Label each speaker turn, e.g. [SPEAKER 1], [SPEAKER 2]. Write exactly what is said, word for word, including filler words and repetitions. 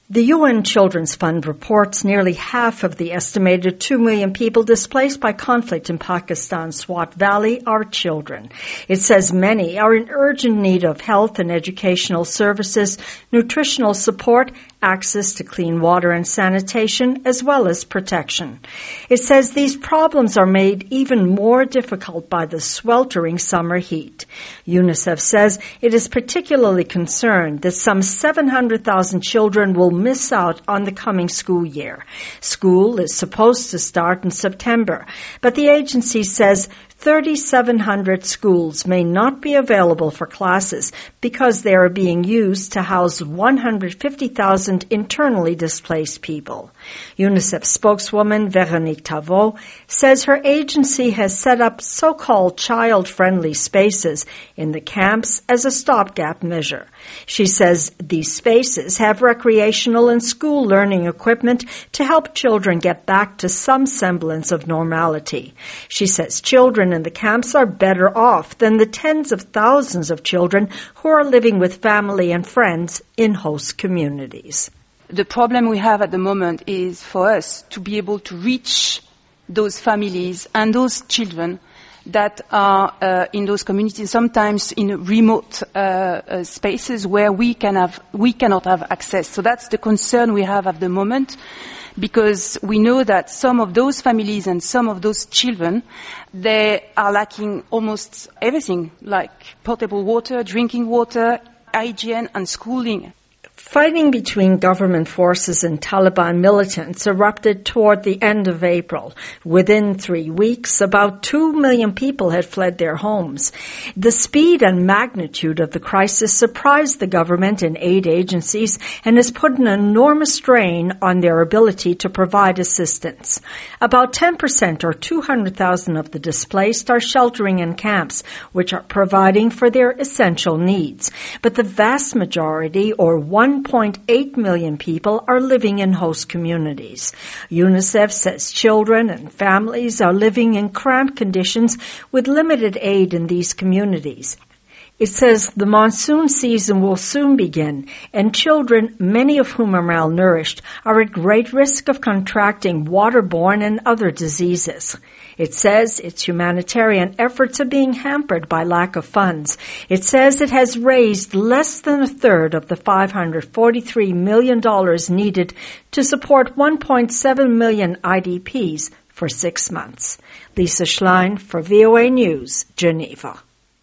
[SPEAKER 1] The U N Children's Fund reports nearly half of the estimated two million people displaced by conflict in Pakistan's Swat Valley are children. It says many are in urgent need of health and educational services, nutritional support, access to clean water and sanitation, as well as protection. It says these problems are made even more difficult by the sweltering summer heat. UNICEF says it is particularly concerned that some seven hundred thousand children will miss out on the coming school year. School is supposed to start in September, but the agency says three thousand seven hundred schools may not be available for classes because they are being used to house one hundred fifty thousand internally displaced people. UNICEF spokeswoman Véronique Tavot says her agency has set up so-called child-friendly spaces in the camps as a stopgap measure. She says these spaces have recreational and school learning equipment to help children get back to some semblance of normality. She says children in the camps are better off than the tens of thousands of children who are living with family and friends in host communities.
[SPEAKER 2] The problem we have at the moment is for us to be able to reach those families and those children that are uh, in those communities, sometimes in remote uh, uh, spaces where we can have, we cannot have access. So that's the concern we have at the moment, because we know that some of those families and some of those children, they are lacking almost everything, like potable water, drinking water, hygiene and schooling.
[SPEAKER 1] Fighting between government forces and Taliban militants erupted toward the end of April. Within three weeks, about two million people had fled their homes. The speed and magnitude of the crisis surprised the government and aid agencies and has put an enormous strain on their ability to provide assistance. About ten percent or two hundred thousand of the displaced are sheltering in camps, which are providing for their essential needs. But the vast majority, or one point eight million people, are living in host communities. UNICEF says children and families are living in cramped conditions with limited aid in these communities. It says the monsoon season will soon begin, and children, many of whom are malnourished, are at great risk of contracting waterborne and other diseases. It says its humanitarian efforts are being hampered by lack of funds. It says it has raised less than a third of the five hundred forty-three million dollars needed to support one point seven million I D Ps for six months. Lisa Schlein for V O A News, Geneva.